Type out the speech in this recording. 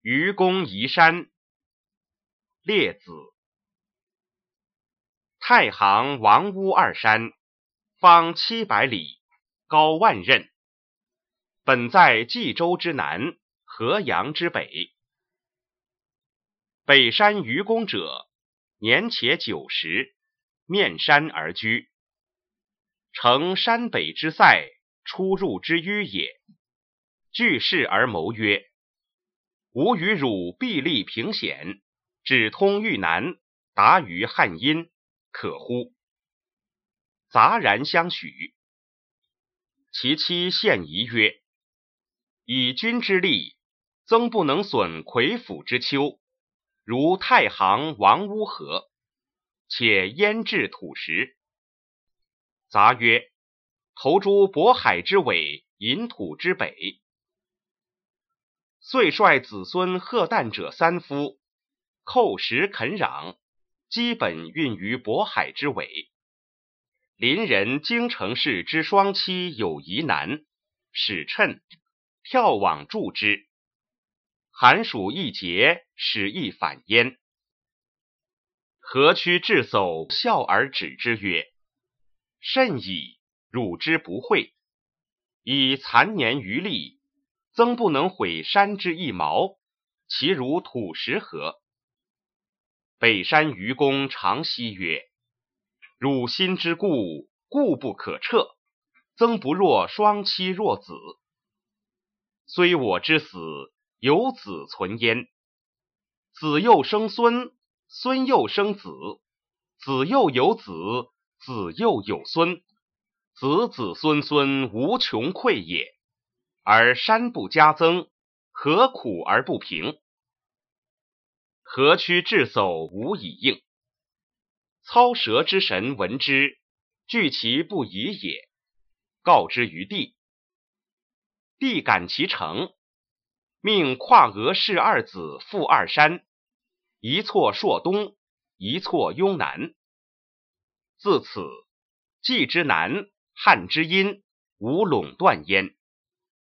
愚公移山。列子。太行、王屋二山，方700里，高万仞。本在冀州之南，河阳之北。北山愚公者，年且90，面山而居。乘山北之塞，出入之迂也。据事而谋曰：吾与汝壁立平险，只通豫南，达于汉阴，可乎？杂然相许。其妻献疑曰：以君之力，曾不能损魁府之丘，如太行、王屋何？且焉置土石？杂曰：投诸渤海之尾，引土之北。遂率子孙贺旦者3夫，叩石垦壤，基本运于渤海之尾。邻人京城氏之双妻有疑难，使趁跳网助之。寒暑一节，始亦反焉。河曲至叟笑而止之曰：甚矣，汝之不讳。以残年余力，曾不能毁山之一毛，其如土石何？北山愚公长息曰：汝心之固，固不可彻，曾不若双妻弱子。虽我之死，有子存焉。子又生孙，孙又生子，子又有子，子又有孙，子子孙孙无穷匮也。而山不加增，何苦而不平？河曲至叟无以应。操蛇之神闻之，惧其不已也，告之于帝。帝感其诚，命跨鹅氏2子赴2山，一错朔东，一错雍南。自此，冀之南，汉之阴，无垄断焉。